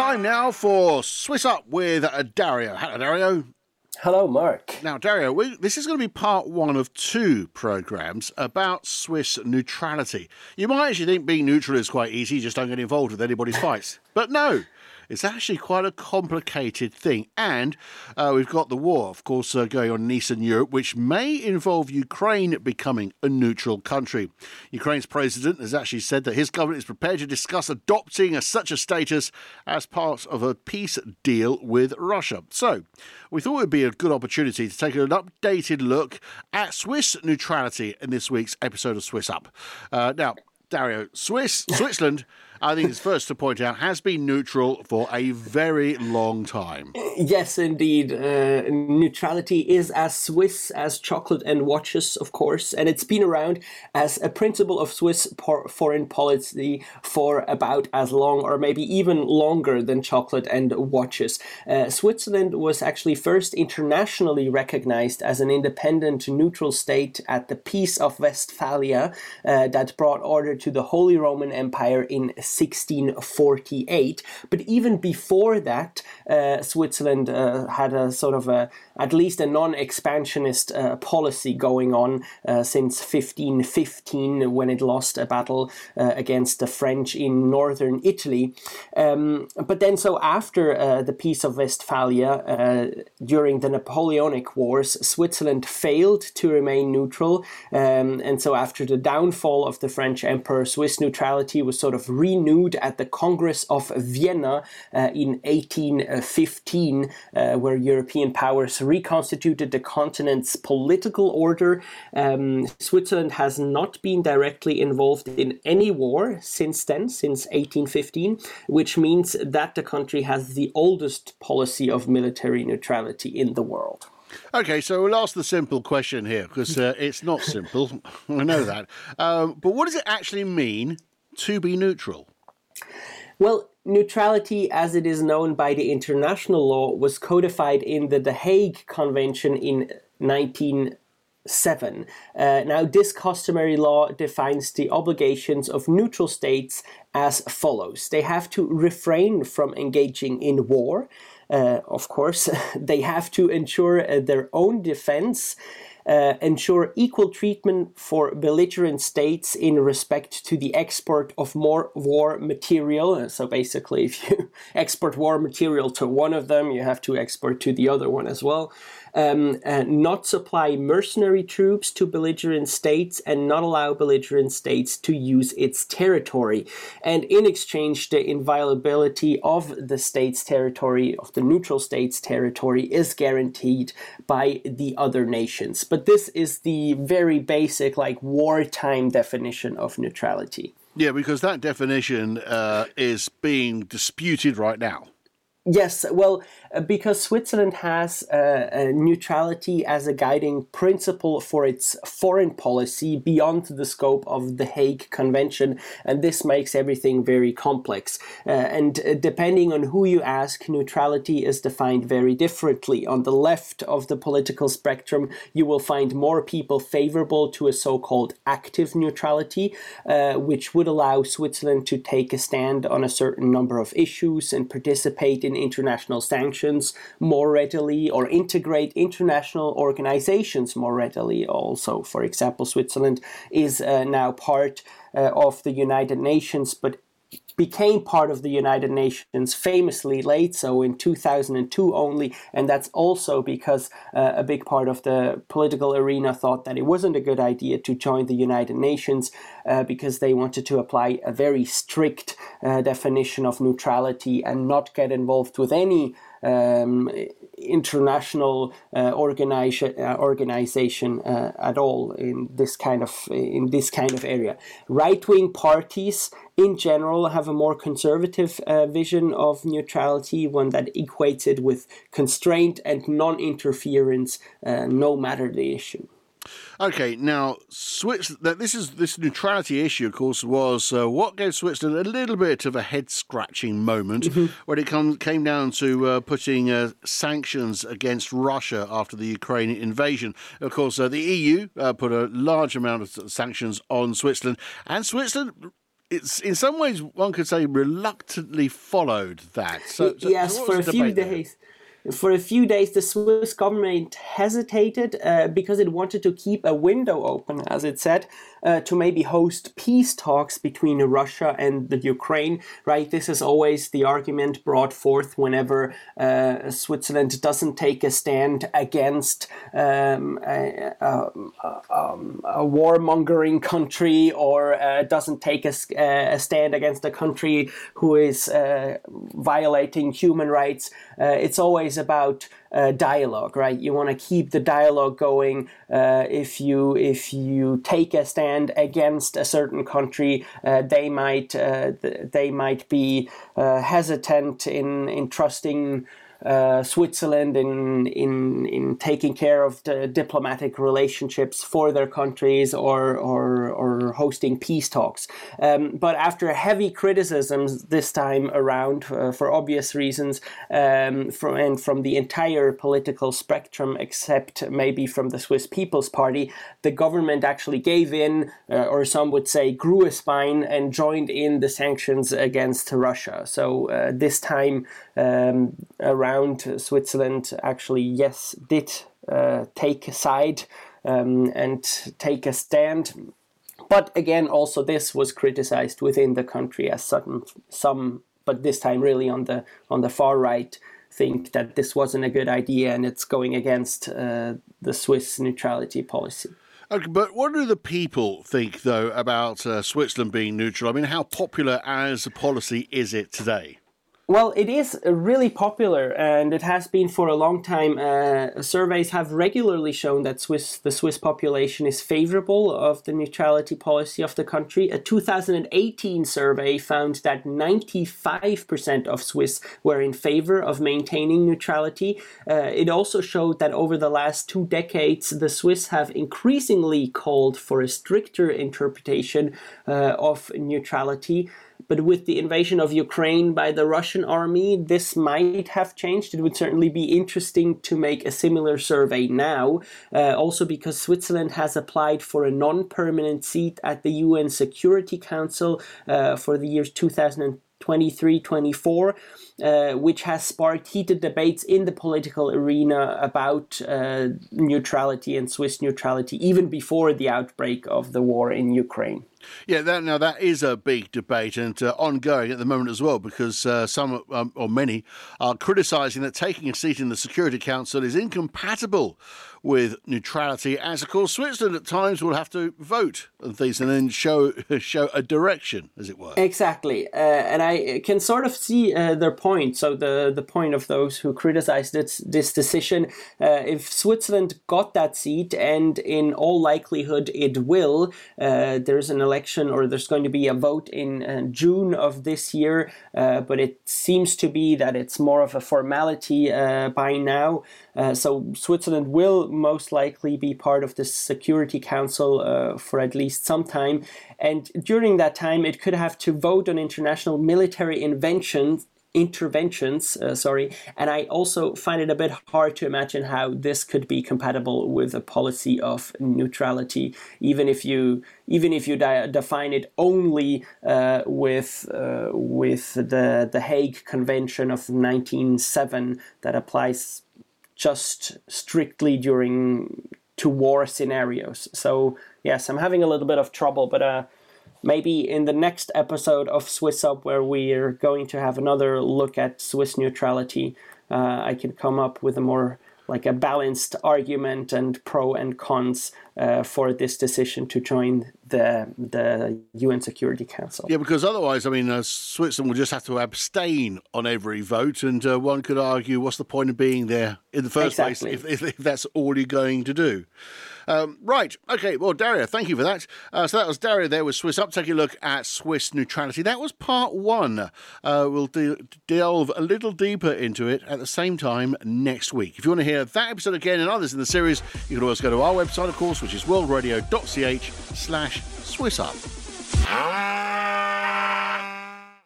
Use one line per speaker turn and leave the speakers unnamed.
Time now for Swiss Up with Dario. Hello, Dario.
Hello, Mark.
Now, Dario, this is going to be part one of two programmes about Swiss neutrality. You might actually think being neutral is quite easy, you just don't get involved with anybody's fights. But no, it's actually quite a complicated thing. And we've got the war, of course, going on in Eastern Europe, which may involve Ukraine becoming a neutral country. Ukraine's president has actually said that his government is prepared to discuss adopting such a status as part of a peace deal with Russia. So we thought it would be a good opportunity to take an updated look at Swiss neutrality in this week's episode of Swiss Up. Now, Dario, Switzerland, I think it's first to point out, has been neutral for a very long time.
Yes, indeed. Neutrality is as Swiss as chocolate and watches, of course, and it's been around as a principle of Swiss foreign policy for about as long, or maybe even longer than chocolate and watches. Switzerland was actually first internationally recognized as an independent neutral state at the Peace of Westphalia that brought order to the Holy Roman Empire in 1648. But even before that, Switzerland had a sort of at least a non-expansionist policy going on since 1515, when it lost a battle against the French in northern Italy. But then, so after the Peace of Westphalia, during the Napoleonic Wars, Switzerland failed to remain neutral. And so after the downfall of the French Emperor, Swiss neutrality was sort of renewed at the Congress of Vienna in 1815, where European powers reconstituted the continent's political order. Switzerland has not been directly involved in any war since then, since 1815, which means that the country has the oldest policy of military neutrality in the world.
Okay, so we'll ask the simple question here, because it's not simple. I know that. But what does it actually mean to be neutral?
Well, neutrality, as it is known by the international law, was codified in the Hague Convention in 1907. Now, this customary law defines the obligations of neutral states as follows. They have to refrain from engaging in war. Of course, they have to ensure their own defense, ensure equal treatment for belligerent states in respect to the export of more war material. So basically, if you export war material to one of them, you have to export to the other one as well. Not supply mercenary troops to belligerent states, and not allow belligerent states to use its territory. And in exchange, the inviolability of the state's territory, of the neutral state's territory, is guaranteed by the other nations. But this is the very basic, wartime definition of neutrality.
Yeah, because that definition is being disputed right now.
Yes, well, because Switzerland has neutrality as a guiding principle for its foreign policy beyond the scope of the Hague Convention, and this makes everything very complex. And depending on who you ask, neutrality is defined very differently. On the left of the political spectrum, you will find more people favorable to a so-called active neutrality, which would allow Switzerland to take a stand on a certain number of issues and participate in international sanctions more readily, or integrate international organizations more readily. Also, for example, Switzerland is now part of the United Nations, but became part of the United Nations famously late, so in 2002 only, and that's also because a big part of the political arena thought that it wasn't a good idea to join the United Nations because they wanted to apply a very strict definition of neutrality and not get involved with any international organization at all in this kind of area. Right-wing parties in general have a more conservative vision of neutrality, one that equates it with constraint and non-interference, no matter the issue.
Okay, now this neutrality issue, of course, was what gave Switzerland a little bit of a head-scratching moment when it came down to putting sanctions against Russia after the Ukraine invasion. Of course, the EU put a large amount of sanctions on Switzerland, and Switzerland it's in some ways, one could say, reluctantly followed that.
Yes,
so
for a few days. For a few days, the Swiss government hesitated because it wanted to keep a window open, as it said, to maybe host peace talks between Russia and the Ukraine, right? This is always the argument brought forth whenever Switzerland doesn't take a stand against a warmongering country, or doesn't take a stand against a country who is violating human rights. It's always about dialogue, right? You want to keep the dialogue going. If you take a stand against a certain country, they might be hesitant in trusting Switzerland in taking care of the diplomatic relationships for their countries, or hosting peace talks. But after heavy criticisms this time around, for obvious reasons, from the entire political spectrum, except maybe from the Swiss People's Party, the government actually gave in, or some would say grew a spine, and joined in the sanctions against Russia. So this time around, Switzerland actually, yes, did take a side and take a stand. But again, also this was criticized within the country, as some, but this time really on the far right, think that this wasn't a good idea and it's going against the Swiss neutrality policy.
Okay, but what do the people think, though, about Switzerland being neutral? I mean, how popular as a policy is it today?
Well, it is really popular, and it has been for a long time. Surveys have regularly shown that the Swiss population is favorable of the neutrality policy of the country. A 2018 survey found that 95% of Swiss were in favor of maintaining neutrality. It also showed that over the last 2 decades, the Swiss have increasingly called for a stricter interpretation of neutrality. But with the invasion of Ukraine by the Russian army, this might have changed. It would certainly be interesting to make a similar survey now, also because Switzerland has applied for a non-permanent seat at the UN Security Council for the years 2023-24, which has sparked heated debates in the political arena about neutrality and Swiss neutrality, even before the outbreak of the war in Ukraine.
Yeah, that is a big debate, and ongoing at the moment as well, because some or many are criticising that taking a seat in the Security Council is incompatible with neutrality, as of course Switzerland at times will have to vote and things, and then show a direction, as it were.
Exactly, and I can sort of see their point. So the point of those who criticise this decision, if Switzerland got that seat, and in all likelihood it will, there's an election, or there's going to be a vote in June of this year, but it seems to be that it's more of a formality by now. So Switzerland will most likely be part of the Security Council for at least some time, and during that time it could have to vote on international military interventions, and I also find it a bit hard to imagine how this could be compatible with a policy of neutrality, even if you define it only with the Hague Convention of 1907 that applies just strictly to war scenarios. So yes, I'm having a little bit of trouble, but maybe in the next episode of Swiss Up, where we're going to have another look at Swiss neutrality, I can come up with a more a balanced argument and pro and cons for this decision to join the UN Security Council.
Yeah, because otherwise, I mean, Switzerland will just have to abstain on every vote, and one could argue, what's the point of being there in the first place if that's all you're going to do? Right, okay, well, Dario, thank you for that. So that was Dario there with Swiss Up, taking a look at Swiss neutrality. That was part one. We'll delve a little deeper into it at the same time next week. If you want to hear that episode again and others in the series, you can always go to our website, of course, which is worldradio.ch/SwissUp.